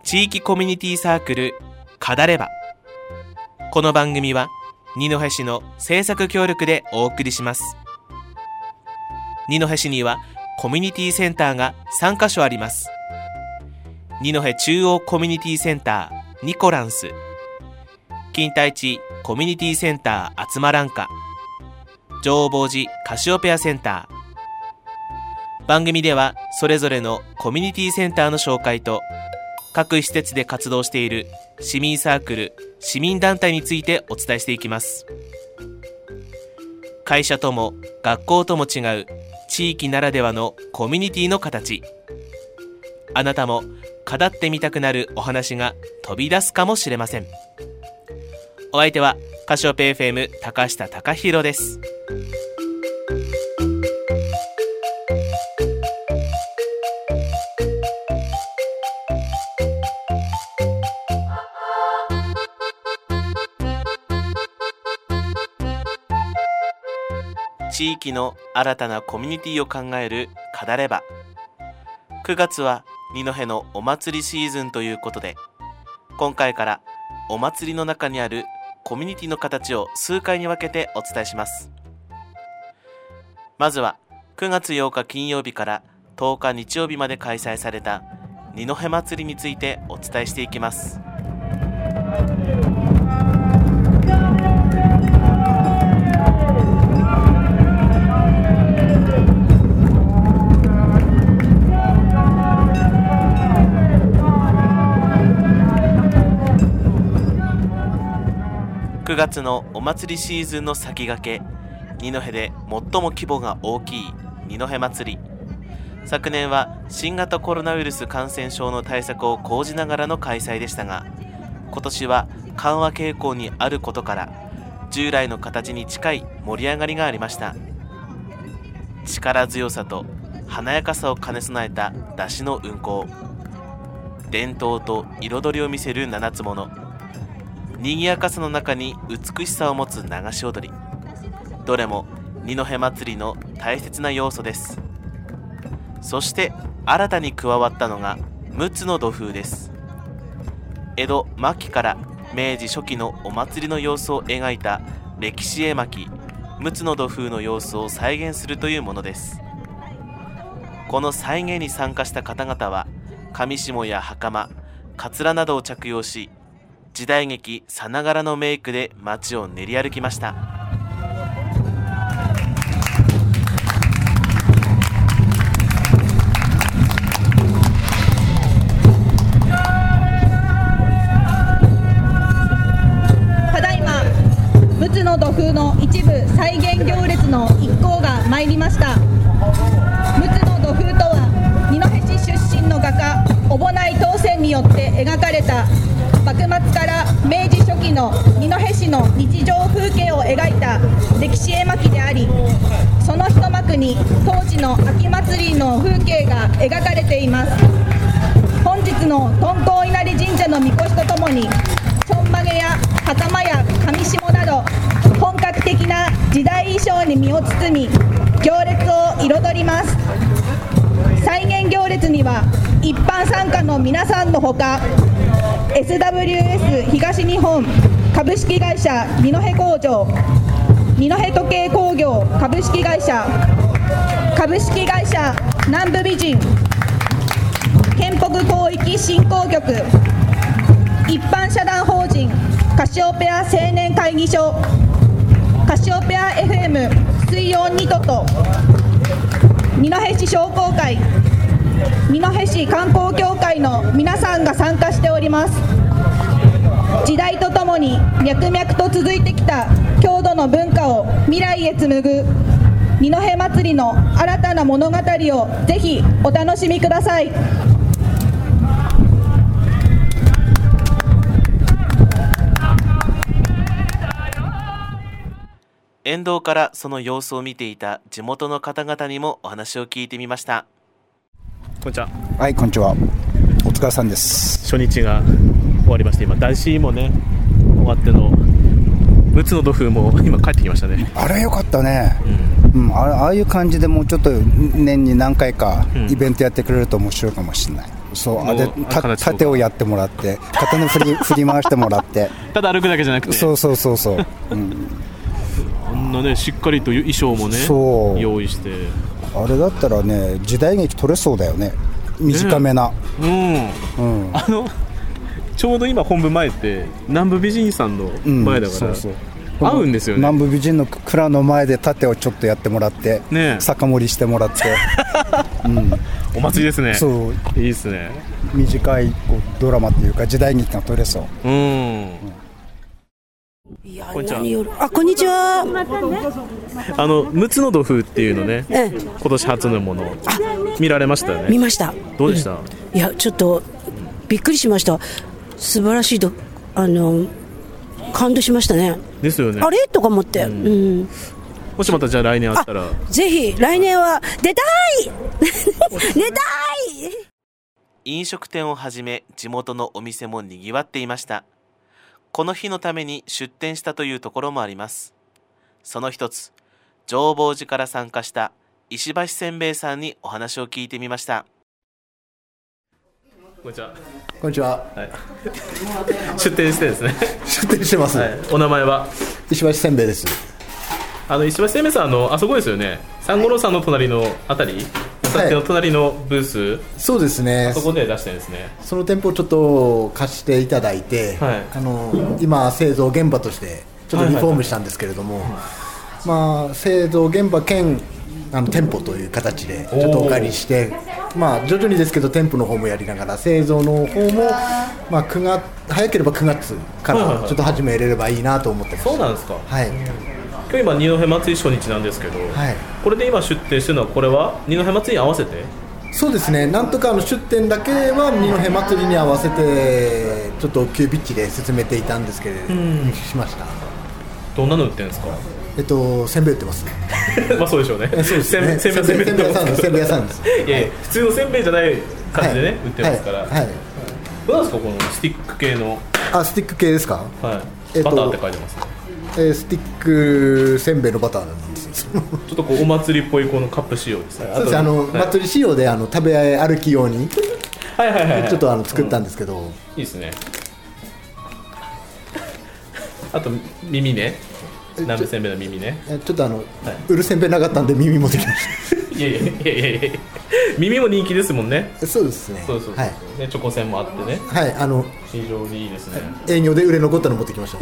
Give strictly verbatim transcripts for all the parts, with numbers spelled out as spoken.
地域コミュニティサークルカダレバ。この番組は二戸市の制作協力でお送りします。二戸市にはコミュニティセンターがさんカ所あります。二戸中央コミュニティセンターニコランス、金田一コミュニティセンターあつまらんか、上坊寺カシオペアセンター。番組ではそれぞれのコミュニティセンターの紹介と、各施設で活動している市民サークル、市民団体についてお伝えしていきます。会社とも学校とも違う地域ならではのコミュニティの形。あなたも語ってみたくなるお話が飛び出すかもしれません。お相手はカシオペ エフエム 高下貴弘です。地域の新たなコミュニティを考えるカダレバ。くがつは二戸のお祭りシーズンということで、今回からお祭りの中にあるコミュニティの形を数回に分けてお伝えします。まずはくがつようか金曜日からとおか日曜日まで開催された二戸祭りについてお伝えしていきます。くがつのお祭りシーズンの先駆け、二戸で最も規模が大きい二戸祭り。昨年は新型コロナウイルス感染症の対策を講じながらの開催でしたが、今年は緩和傾向にあることから従来の形に近い盛り上がりがありました。力強さと華やかさを兼ね備えた山車の運行、伝統と彩りを見せる七つ物、賑やかさの中に美しさを持つ流し踊り、どれも二戸祭りの大切な要素です。そして新たに加わったのが陸奥の土風です。江戸末期から明治初期のお祭りの様子を描いた歴史絵巻、陸奥の土風の様子を再現するというものです。この再現に参加した方々は上下や袴、かつらなどを着用し、時代劇さながらのメイクで街を練り歩きました。 ただいま陸奥の土風の一部再現行列の一行が参りました。陸奥の土風とは二戸市出身の画家小保内藤泉によって描かれた幕末から明治初期の二戸市の日常風景を描いた歴史絵巻であり、その一幕に当時の秋祭りの風景が描かれています。本日の敦煌稲荷神社の神輿とともにちょんまげや袴や上下など本格的な時代衣装に身を包み行列を彩ります。再現行列には一般参加の皆さんのほか、エスダブリューエス 東日本株式会社二戸工場、二戸時計工業株式会社、株式会社南部美人、県北広域振興局、一般社団法人カシオペア青年会議所、カシオペア エフエム 水温ニトと二戸市商工会、二戸市観光協会の皆さんが参加しております。時代とともに脈々と続いてきた郷土の文化を未来へ紡ぐ二戸祭りの新たな物語をぜひお楽しみください。 沿道からその様子を見ていた地元の方々にもお話を聞いてみました。こんにちは。 はい、こんにちは。お疲れさんです。 初日が終わりまして、今大師もね終わっての陸奥の土風も今帰ってきましたね。 あれよかったね、うんうん、あ, ああいう感じでもうちょっと年に何回かイベントやってくれると面白いかもしれない、 そうあでた盾をやってもらって刀振り振り回してもらってただ歩くだけじゃなくてそうそうそうそう、うん、 あんなねしっかりと衣装もねそう用意してあれだったらね時代劇撮れそうだよね短めな、 ね、うん、うん、あのちょうど今本部前って南部美人さんの前だから、うん、そうそう合うんですよね。 南部美人の蔵の前で盾をちょっとやってもらって、ね、酒盛りしてもらって、うん、 お祭りですね。 そういいですね。 短いこうドラマっていうか時代劇が撮れそう。うん、うん、 いやこんにちは。あこんにちは。 あの陸奥の土風っていうのね、ええ、今年初のもの見られましたよね。 見ました。 どうでした？うん、 いやちょっとびっくりしました。素晴らしいとあの感動しましたね。 ですよね。 あれとか思って、うんうん、 もしまたじゃあ来年あったらぜひ来年は出たい出たい。 飲食店をはじめ地元のお店もにぎわっていました。この日のために出店したというところもあります。その一つ浄法寺から参加した石橋せんべいさんにお話を聞いてみました。こんにちは。 こんにちは、 はい、出店してですね出店してます、 はい、お名前は石橋せんべいです。 あの石橋せんべいさん、あのあそこですよね。三五郎さんの隣のあたり、お酒の隣のブース、はい、 そうですね。 あそこで出してるんですね。 その店舗をちょっと貸していただいて、はい、あの今製造現場としてちょっとリフォームしたんですけれども、はいはいはい、まあ、製造現場兼あの店舗という形でちょっとお借りして、まあ、徐々にですけど店舗の方もやりながら製造の方も、まあ、くがつ早ければくがつからちょっと始めれればいいなと思ってます。 そうなんですか。 はい、 今日今二戸祭り初日なんですけど、はい、これで今出店してるのはこれは二戸祭りに合わせて？ そうですね。なんとかあの出店だけは二戸祭りに合わせてちょっと急ピッチで進めていたんですけれども、しました。 どんなの売ってるんですか？ えっと、せんべい売ってます。 まあそうでしょうね。 そうですね。せんべいせんべい屋さんです。せんべい屋さんです。 いやいや、普通のせんべいじゃない感じでね、はい、売ってますから。はい。はい、どうなんですかこのスティック系の？ あ、スティック系ですか？ はい。えっと、バターって書いてます。 えー、スティックせんべいのバターなんです。 ちょっとこうお祭りっぽいこのカップ仕様ですね。 そうです。あの、はい、祭り仕様であの食べ歩き用にはいはいはい、はい、 ちょっとあの作ったんですけど、うん、 いいですね。あと耳ね。南部せんべいの耳ね。 ちょっとあの、はい、売るせんべいなかったんで耳持ってきました。 いやいやいやいやいや、耳も人気ですもんね。 そうですね。 そうそうそう、はい、ね、チョコせんもあってね。 はい、あの非常にいいですね。 営業で売れ残ったの持ってきました。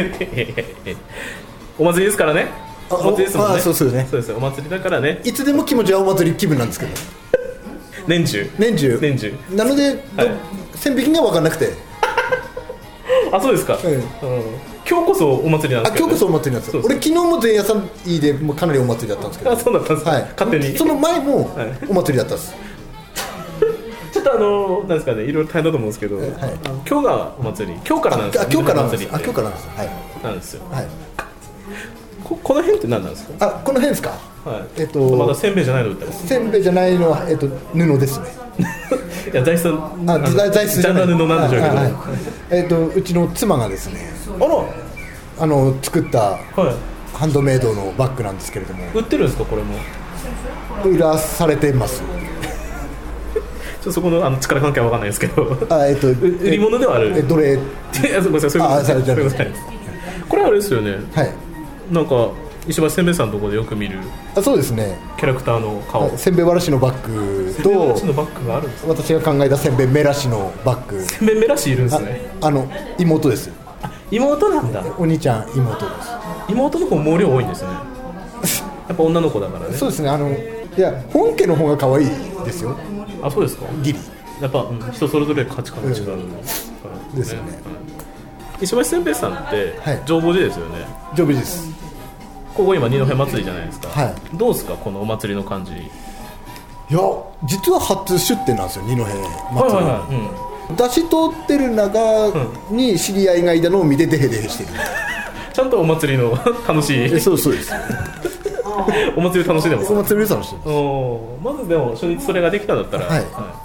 お祭りですからね。お祭りですもんね。 あ、そうそうね。 そうです。お祭りだからね。 いつでも気持ちはお祭り気分なんですけど。 年中。 年中。 年中。 なので、はい、線引きが分からなくて。 あ、そうですか。うん。うん、今日こそお祭りなんですけど、ね、 あ、今日こそお祭りなんですよ。俺昨日も前夜さんいいでもうかなりお祭りだったんですけど。 あ、そうだったんですか。はい、勝手に。 その前もお祭りだったんです。はい、 ちょっとあのなんですかね、いろいろ大変だと思うんですけど、はい、今日がお祭り、今日からなんですよ。 あ、今日からなんですよ。あ、今日からなんですよ。はい。 なんですよ。はい。 こ, この辺って何なんですか。 あ、この辺ですか。 はい。えっとまだせんべいじゃないの売ってます。 せんべいじゃないのはえっと布ですね。 いや、座椅子、 あ、座椅子じゃない。 ジャンル布なんでしょうけど、はいはい、 えっとうちの妻がですね、 あら、 あの作ったハンドメイドのバッグなんですけれども、 売ってるんですかこれも。 売らされてます。 ちょっとそこのあの力関係は分かんないですけど、 あ、えっと売り物ではある。 えどれ？ ごめんなさい、そういうことです。これはあれですよね。はい。なんか石橋せんべいさんのところでよく見る。あ、そうですね。キャラクターの顔。はい、せんべいわらしのバッグと。せんべいわらしのバッグがあるんですか。私が考えたせんべいめらしのバッグ。せんべいめらしいるんですね。あ, あの妹です。妹なんだ。お兄ちゃん妹です。妹の方毛量多いんですね。やっぱ女の子だからね。そうですね。あのいや本家の方が可愛いですよ。あ、そうですか。ギリ。やっぱ、うん、人それぞれ価値観が違う、うん、ですよね。うん、石橋せんべいさんって浄法寺ですよね。浄法寺です。ここ今二戸祭りじゃないですか。はい。どうですかこのお祭りの感じ。いや実は初出店なんですよ二戸祭り。はいはいはい。うん、出し通ってる中に知り合いがいたのを見てデヘデヘしてる。ちゃんとお祭りの楽しい。そうそうです。お祭り楽しんでます。お祭り楽しんでます。おまずでも初日それができたんだったら、はいはい、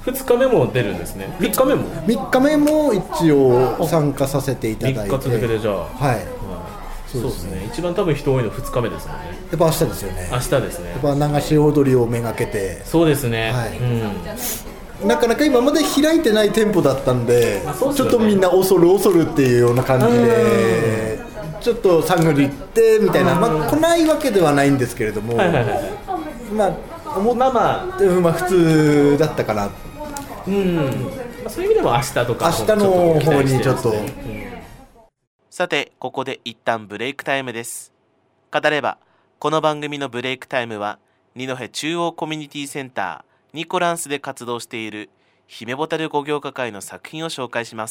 ふつかめも出るんですね。みっかめもみっかめも一応参加させていただいて、みっか続けてじゃあ、はい、はい、そうですね。一番多分人多いのふつかめですもんね。やっぱ明日ですよね。明日ですね。やっぱ流し踊りをめがけて。そうですね。はい。うん。 なかなか今まで開いてない店舗だったんで、 まあそうっすよね、 ちょっとみんな恐る恐るっていうような感じでちょっと探り行ってみたいな、まあ、来ないわけではないんですけれども、 はいはいはい、 まあ思まあまあ、まあ、普通だったかな、 うん、まあ、そういう意味でも明日とか明日の方にちょっと、うん、 さてここで一旦ブレイクタイムです。語ればこの番組のブレイクタイムは二戸中央コミュニティセンターニコランスで活動している姫ボタル五行家会の作品を紹介します。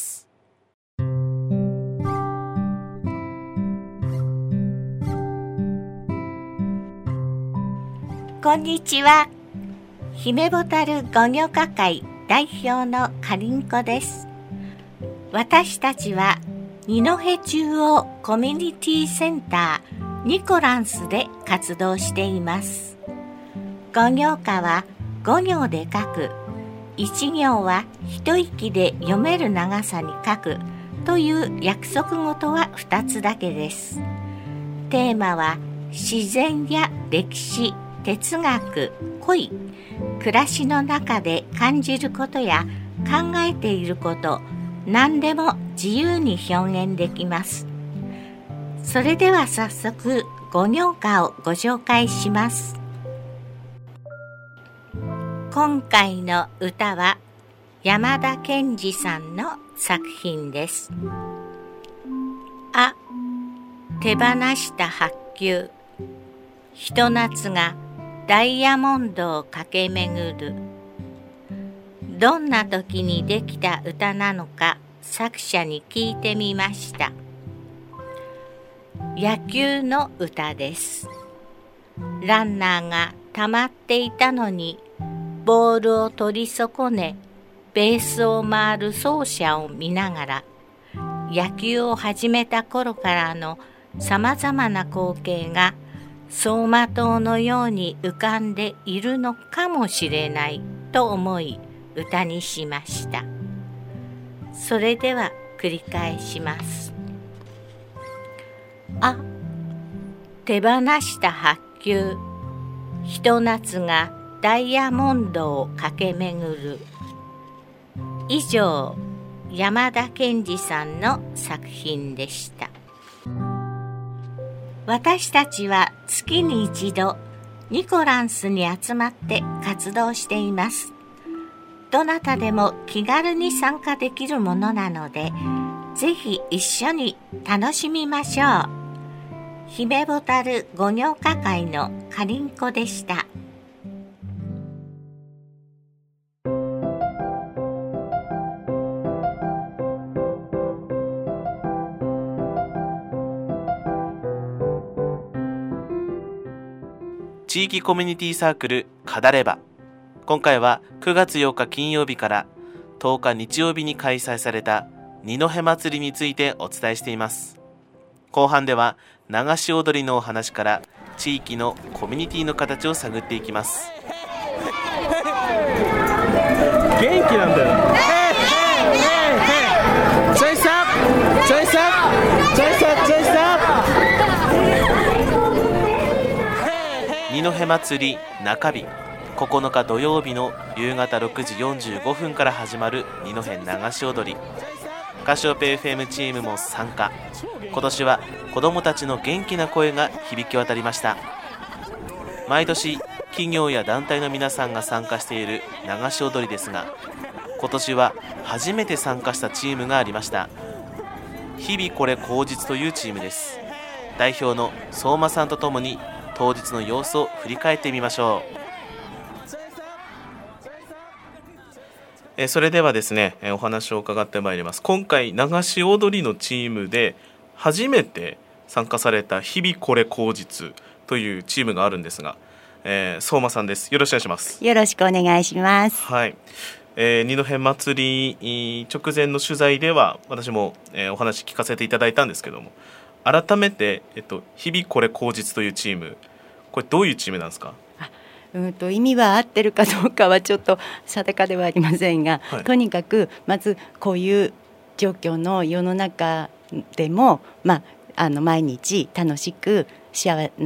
こんにちは。姫ボタル五行家会代表のかりんこです。私たちは二戸中央コミュニティセンターニコランスで活動しています。五行家は五行で書く、一行は一息で読める長さに書くという約束事は二つだけです。テーマは自然や歴史、哲学、恋、暮らしの中で感じることや考えていること、何でも自由に表現できます。それでは早速五行家をご紹介します。今回の歌は山田健二さんの作品です。あ、手放した白球、ひと夏がダイヤモンドを駆け巡る。どんな時にできた歌なのか作者に聞いてみました。野球の歌です。ランナーが溜まっていたのにボールを取り損ね、ベースを回る走者を見ながら、野球を始めた頃からのさまざまな光景が走馬灯のように浮かんでいるのかもしれないと思い歌にしました。それでは繰り返します。あ、手放した白球、ひと夏がダイヤモンドを駆け巡る。以上、山田健二さんの作品でした。私たちは月に一度ニコランスに集まって活動しています。どなたでも気軽に参加できるものなので、ぜひ一緒に楽しみましょう。姫ボタル五行家会のかりんこでした。 地域コミュニティサークル語れば、今回はくがつようか金曜日からとおか日曜日に開催された二戸祭りについてお伝えしています。後半では流し踊りのお話から地域のコミュニティの形を探っていきます。元気なんだよ。チョイスアップチョイスアップチョイスアップチョイスアップ二戸祭り中日、ここのか土曜日の夕方ろくじよんじゅうごふんから始まる二戸流し踊り。カシオペ エフエム チームも参加。今年は子どもたちの元気な声が響き渡りました。毎年企業や団体の皆さんが参加している流し踊りですが、今年は初めて参加したチームがありました。日々これ口実というチームです。代表の相馬さんとともに当日の様子を振り返ってみましょう。えそれではですね、お話を伺ってまいります。今回流し踊りのチームで初めて参加された日々これ口実というチームがあるんですが、えー、相馬さんです。よろしくお願いします。 よろしくお願いします。 はい、えー、二戸祭り直前の取材では私も、えー、お話聞かせていただいたんですけども、改めて、えっと、日々これ口実というチーム、これどういうチームなんですか？ うんと意味は合ってるかどうかはちょっと定かではありませんが、はい、とにかくまずこういう状況の世の中でも、まあ、あの毎日楽しく幸せな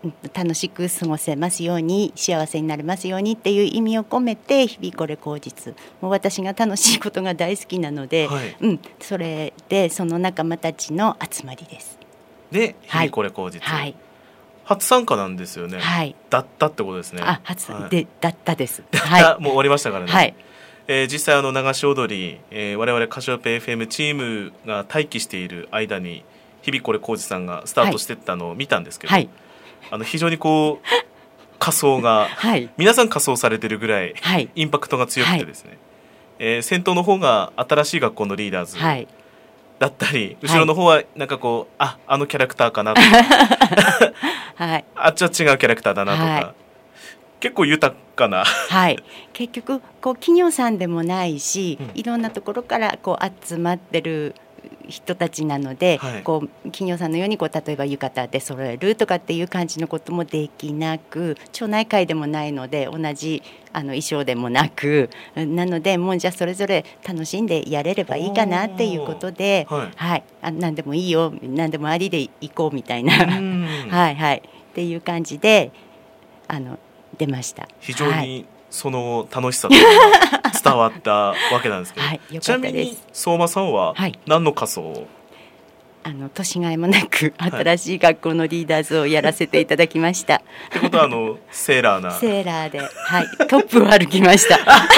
楽しく過ごせますように、幸せになれますようにっていう意味を込めて日々これ口実、もう私が楽しいことが大好きなので、はい、うん、それでその仲間たちの集まりです。 で日々これ口実、 はいはい、 初参加なんですよね、 はい、 だったってことですね。 あ、初、はい、でだったです、 はい、もう終わりましたからね、 はい、 えー、実際あの流し踊り、えー、我々カシオペ エフエム チームが待機している間に日々これ浩二さんがスタートしていったのを見たんですけど、はい、あの非常にこう仮装が、はい、皆さん仮装されてるぐらい、はい、インパクトが強くてですね、はい、えー、先頭の方が新しい学校のリーダーズだったり、後ろの方はなんかこう、あ、あのキャラクターかなとか、はい、あっちは違うキャラクターだなとか、はい、結構豊かな、 はい、結局こう企業さんでもないし、うん、いろんなところからこう集まってる人たちなので、はい、こう企業さんのようにこう例えば浴衣で揃えるとかっていう感じのこともできなく、町内会でもないので同じあの衣装でもなく、なのでもうじゃあそれぞれ楽しんでやれればいいかなっていうことで、はいはい、あ、何でもいいよ、何でもありで行こうみたいなはいはいっていう感じであの出ました。 非常にその楽しさというのが伝わったわけなんですけど、はい、ちなみに相馬さんは何の仮装を、はい、 あの年がいもなく新しい学校のリーダーズをやらせていただきました、はい、 ってことはあのセーラーなセーラーで、はい、トップを歩きました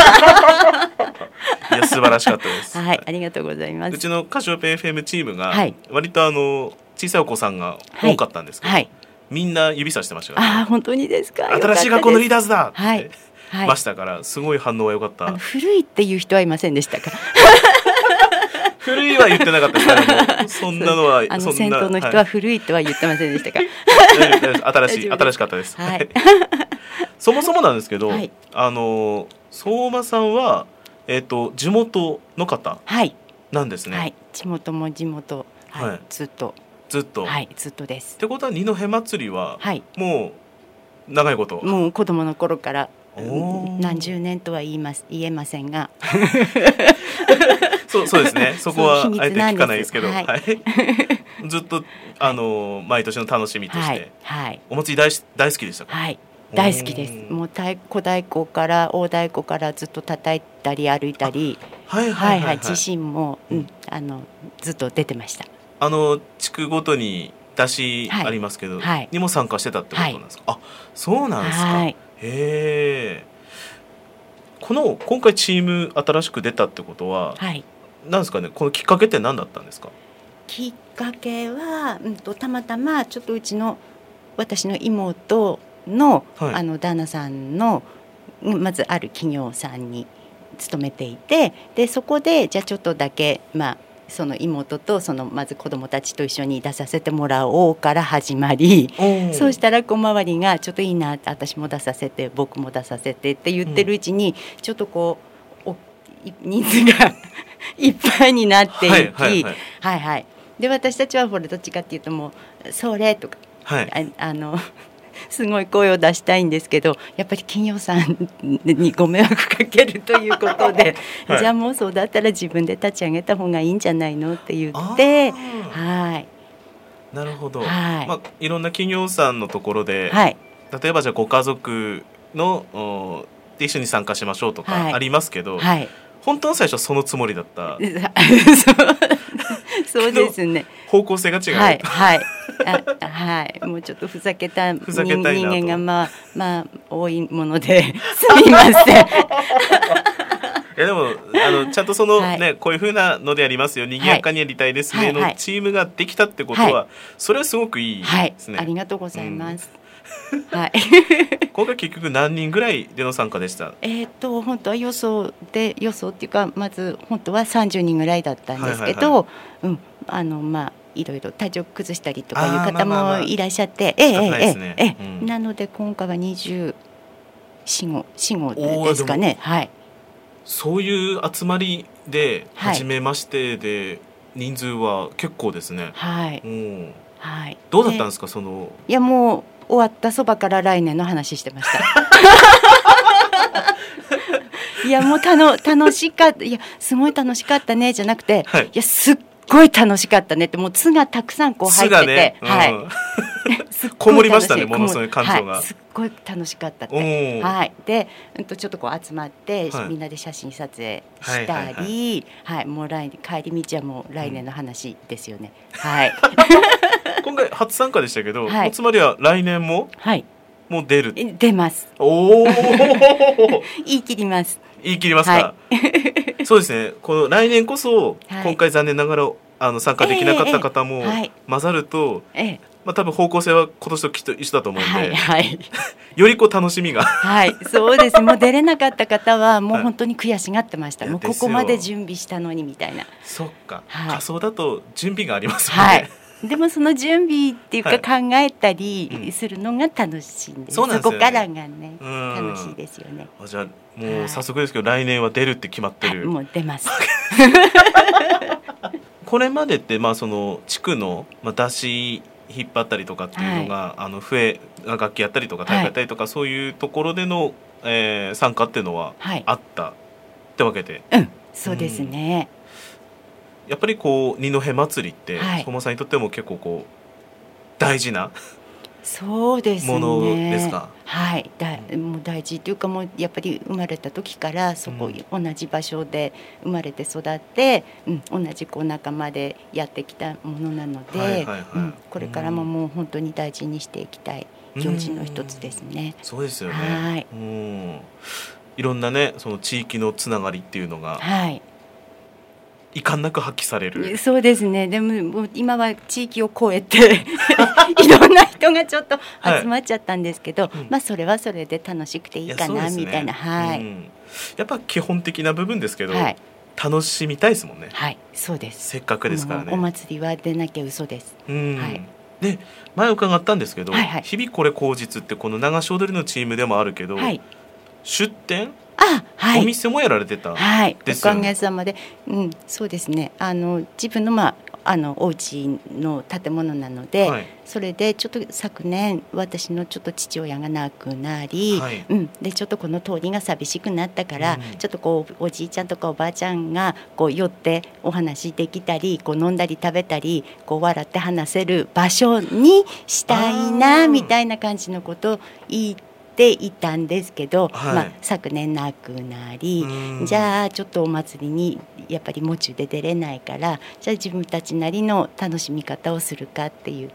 いや素晴らしかったです、 はい、ありがとうございます。 うちのカシオペ エフエム チームが割とあの小さいお子さんが多かったんですけど、はいはい、みんな指さしてましたから、 ね、あ、本当にですか。 新しい学校のリーダーズだって、 はいはい、 ましたからすごい反応は良かった。 あの古いっていう人はいませんでしたか古いは言ってなかったですからね、そんなのはあの先頭の人は古いとは言ってませんでしたか、 はい、新しい新しかったです、はい、そもそもなんですけど、はい、あの相馬さんは、えーと、地元の方なんですね、 はいはい、地元も地元、はいはい、ずっとずっと、 はい、ずっとです。 ってことは二戸祭りは、はい、もう長いこともう子供の頃から何十年とは言います言えませんがそう、そうですね、そこはあえて聞かないですけど、はいはい、ずっとあの毎年の楽しみとして、はいはい、お祭り 大, 大好きでしたか。 はい、大好きです。もう太鼓太鼓から大太鼓からずっと叩いたり歩いたり、はいはいはい、自身も、うん、あのずっと出てました。 あの地区ごとに出しありますけど、はいはい、にも参加してたってことなんですか。はい、あ、そうなんですか。はい、へえ。この今回チーム新しく出たってことは、はい、なんですかね、このきっかけって何だったんですか。 きっかけは、うん、とたまたまちょっとうちの私の妹の、はい、あの旦那さんのまずある企業さんに勤めていて、でそこでじゃあちょっとだけまあその妹とそのまず子どもたちと一緒に出させてもらおうから始まり、そうしたらこう周りがちょっといいなって、私も出させて僕も出させてって言ってるうちに、ちょっとこう人数がいっぱいになっていき、はいはいはいはいはい、で私たちはこれどっちかっていうともうそれとか、はい、あ, あのすごい声を出したいんですけど、やっぱり企業さんにご迷惑かけるということで、はい、じゃあもうそうだったら自分で立ち上げた方がいいんじゃないのって言って、はい、 なるほど、はいまあ、いろんな企業さんのところで、はい、例えばじゃあご家族ので一緒に参加しましょうとかありますけど、はいはい、本当の最初はそのつもりだったそうですね、 方向性が違う、 はいはいあはい、もうちょっとふざけた人間がまあまあ多いものですみませんいやでもあのちゃんとその、ねはい、こういう風なのでやりますよ、賑やかにやりたいですね、はい、のチームができたってことは、はい、それはすごくいいですね、 はい、ありがとうございます、うんはい、 今回結局何人ぐらいでの参加でした。 えーと本当は予想で予想っていうかまず本当はさんじゅうにんぐらいだったんですけど、はいはいはい、うん、あのまあいろいろ体調崩したりとかいう方もいらっしゃって、えええええなので今回はにじゅうよん、ごですかね。はい。 そういう集まりで初めましてで人数は結構ですね。 はい。うん、はい。 どうだったんですか、その。 いやもう終わったそばから来年の話してました。いやもうたの楽しかった、いやすごい楽しかったねじゃなくて、はい、いやすっすごい楽しかったねって、もう「つ」がたくさんこう入ってて、ね、うん、はいこもりましたね、ものすごい感情が、 はい、すっごい楽しかったって、はい、で、うん、とちょっとこう集まって、はい、みんなで写真撮影したり、はいはいはいはい、もう来帰り道はもう来年の話ですよね、うん、はい今回初参加でしたけど、はい、つまりは来年も、はい、もう出る出ます。 おお言い切ります言い切りますか、はい、そうですね、この来年こそ、はい、今回残念ながらあの参加できなかった方も混ざると、えーえーはい、まあ、多分方向性は今年ときっと一緒だと思うんで、はいはい、よりこう楽しみがはい、そうです。もう出れなかった方はもう本当に悔しがってました、はい、もうここまで準備したのにみたいな。 そっか、はい、仮装だと準備がありますもんね、 はい、でもその準備っていうか考えたりするのが楽しいんです、はい、うん、 そ, そこからがね楽しいですよね。 あ、じゃあもう早速ですけど、はい、来年は出るって決まってる、はい、 もう出ますこれまでってまあその地区の出し引っ張ったりとかっていうのが、はい、あの笛が楽器やったりとか大会やったりとか、はい、そういうところでの、えー、参加っていうのはあったってわけで、 はい、うん、そうですね、 うん、やっぱりこう二戸祭りって相馬さんにとっても結構こう大事なそうですね、 ものですか。 はい、だもう大事というか、もうやっぱり生まれた時からそこ、うん、同じ場所で生まれて育って、うん、同じこう仲間でやってきたものなので、はいはいはい、うん、これからももう本当に大事にしていきたい行事の一つですね、 うん、そうですよね、 はい、 うん、いろんなねその地域のつながりっていうのが、はい、遺憾なく発揮される。 そうですね。でも、もう今は地域を越えていろんな人がちょっと集まっちゃったんですけど、はい、まあそれはそれで楽しくていいかな、ね、みたいな、はい、うん、 やっぱ基本的な部分ですけど、はい、楽しみたいですもんね。 はい、そうです。 せっかくですからね。 お祭りは出なきゃ嘘です。 うん、はい、で前伺ったんですけど、はいはい、日々これ口実ってこの流し踊りのチームでもあるけど、はい、出店あ、はい、 お店もやられてた、 はい、おかげさまで、うん、そうですね、あの自分の、まあ、あのお家の建物なので、はい、それでちょっと昨年私のちょっと父親が亡くなり、はい、うん、でちょっとこの通りが寂しくなったから、うん、ちょっとこうおじいちゃんとかおばあちゃんがこう寄ってお話できたりこう飲んだり食べたりこう笑って話せる場所にしたいなみたいな感じのことを言ってていたんですけど、はい、まあ、昨年亡くなり、じゃあちょっとお祭りにやっぱり喪中で出れないからじゃあ自分たちなりの楽しみ方をするかって言って、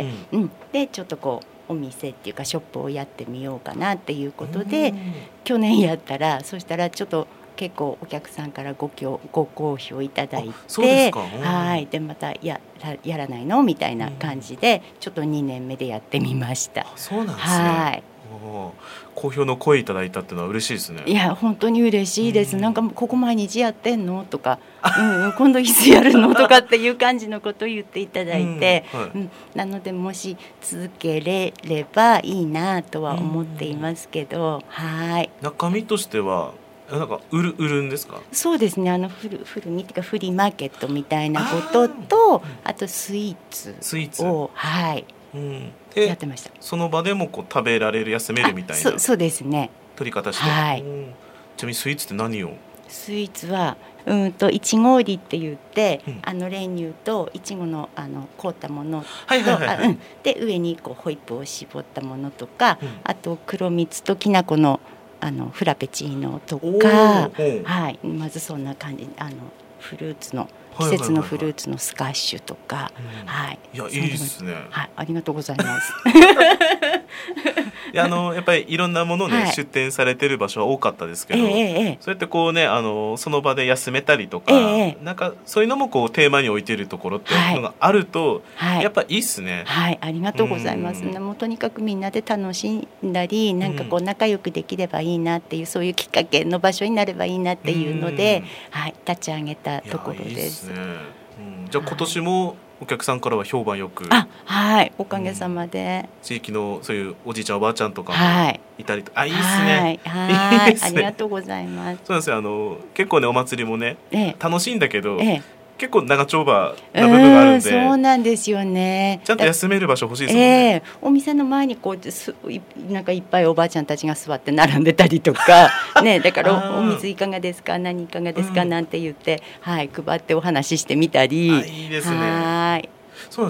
うんうん、でちょっとこうお店っていうかショップをやってみようかなっていうことで去年やったらそしたらちょっと結構お客さんからごご好評いただいて、はい、でまた や, やらないのみたいな感じでちょっとにねんめでやってみました。 そうなんですね。はい、好評の声いただいたっていうのは嬉しいですね。 いや本当に嬉しいです、うん、なんかここ毎日やってんのとか、うん、今度いつやるのとかっていう感じのことを言っていただいて、うん、はい、うん、なのでもし続けれればいいなとは思っていますけど、うん、はい、 中身としてはなんか売る、売るんですか。 そうですね、あのフルフルミっていうかフリーマーケットみたいなことと あ, あとスイーツをスイーツはい、うん、やってました。 その場でもこう食べられる休めるみたいなそ, そうですね取り方して、 はい、 うん、ちなみにスイーツって何を。 スイーツはうんといちご売りって言って、うん、あの練乳といちごのあの凍ったものと、はいはいはいはい、うん、で上にこうホイップを絞ったものとか、うん、あと黒蜜ときな粉のあのフラペチーノとか、はい、まずそんな感じ、あのフルーツの季節のフルーツのスカッシュとか、はい、 いや、いいですね。 はい、ありがとうございますいや、あのやっぱりいろんなものね、はい、出店されてる場所は多かったですけど、えー、そうやってこうね、あのその場で休めたりとか、えー、なんかそういうのもこうテーマに置いてるところっていうのがあると、はい、やっぱいいっすね。 はい、ありがとうございます。もうとにかくみんなで楽しんだり、なんかこう仲良くできればいいなっていう、そういうきっかけの場所になればいいなっていうので、はい、立ち上げたところです。いいですね。 うん、じゃあ今年もお客さんからは評判よく、 あ、はい、おかげさまで、 うん、地域のそういうおじいちゃんおばあちゃんとかもいたりと、はい、あ、いいですね。 はい、はい、いいですね。ありがとうございます。 そうなんですよ。あの結構ねお祭りもね、ええ、楽しいんだけど、ええ、結構長丁場な部分があるんで、 そうなんですよね。 ちゃんと休める場所欲しいですもんね。 えー、お店の前にこうすなんかいっぱいおばあちゃんたちが座って並んでたりとかね、だからお水いかがですか、何いかがですか、うん、なんて言って、はい、配ってお話ししてみたり。 あ、いいですね。はい、そうなんですよ。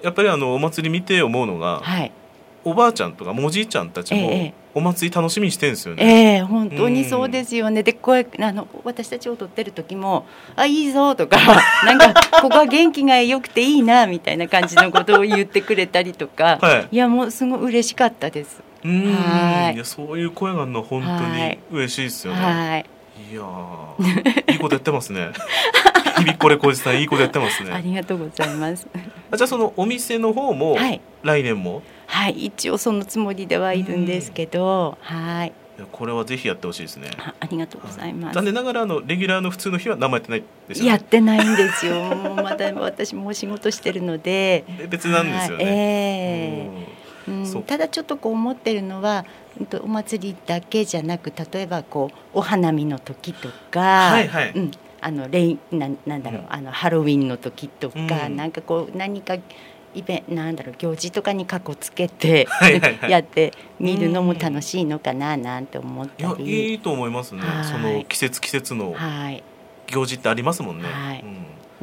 やっぱりあのお祭り見て思うのが、はい、おばあちゃんとかおじいちゃんたちもお祭り楽しみにしてるんですよね。 ええー、本当にそうですよね。で声あの私たち踊ってる時もあいいぞとかなんかここは元気が良くていいなみたいな感じのことを言ってくれたりとか、はい、いやもうすごい嬉しかったです。 うん、はい、いやそういう声があるのは本当に嬉しいですよね。はい、いやいいことやってますね。日々これこじさんいいことやってますね。 ありがとうございます。 あじゃあそのお店の方も来年も、 はい、はい、一応そのつもりではいるんですけど、はい、 いやこれはぜひやってほしいですね。 あ, ありがとうございます、はい、 残念ながらあのレギュラーの普通の日は生やってないですよね。 やってないんですよ。もうまだ私もお仕事してるので別なんですよね。 えーうん、ただちょっとこう思ってるのはお祭りだけじゃなく例えばこうお花見の時とか、はいはい、うん、あのレイななんだろう、うん、あのハロウィンの時とか、うん、なんかこう何かイベなんだろう行事とかにかこつけてはいはい、はい、やってみるのも楽しいのかななんて思ったり。 いやいいと思いますね。その季節季節の行事ってありますもんね。はい、うん、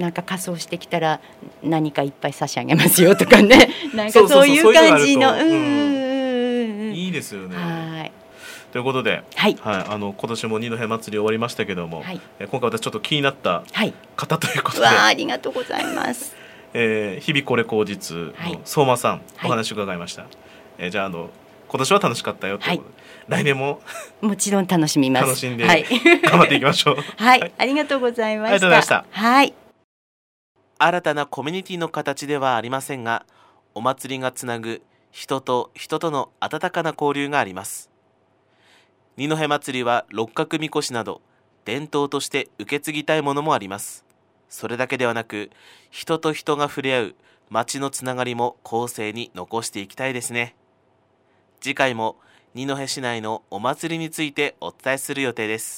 なんか仮装してきたら何かいっぱい差し上げますよとかねなんかそういう感じのいいですよね。はいということで、はいはい、あの今年も二戸祭り終わりましたけども、はい、え今回私ちょっと気になった方ということで、はい、 わありがとうございます。 えー、日々これ口実の相馬さん、はい、お話伺いました、はい、えー、じゃああの今年は楽しかったよということで、はい、来年ももちろん楽しみます。 楽しんで、はい、頑張っていきましょう。 はい、はい、ありがとうございました。 ありがとうございました。 はい。 新たなコミュニティの形ではありませんが、お祭りがつなぐ人と人との温かな交流があります。二戸祭りは六角みこしなど伝統として受け継ぎたいものもあります。それだけではなく、人と人が触れ合う町のつながりも後世に残していきたいですね。次回も二戸市内のお祭りについてお伝えする予定です。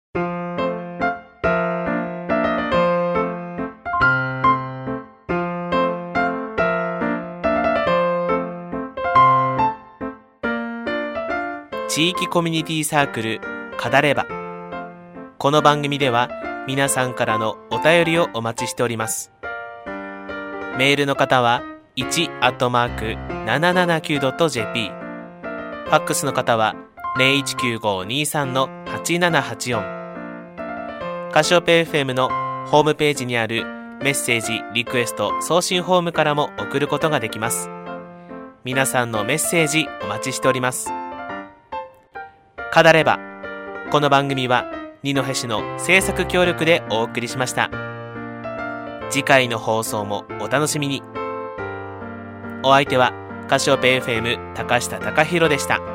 地域コミュニティサークル語れば。この番組では皆さんからのお便りをお待ちしております。メールの方はいち アットマーク ななななきゅう ドット ジェーピー、 ファックスの方は ゼロいちきゅうご にさん はちななはちよん、カシオペ エフエム のホームページにあるメッセージリクエスト送信フォームからも送ることができます。皆さんのメッセージお待ちしております。語れば。この番組は二戸市の制作協力でお送りしました。次回の放送もお楽しみに。お相手はカシオペ エフエム 高下貴弘でした。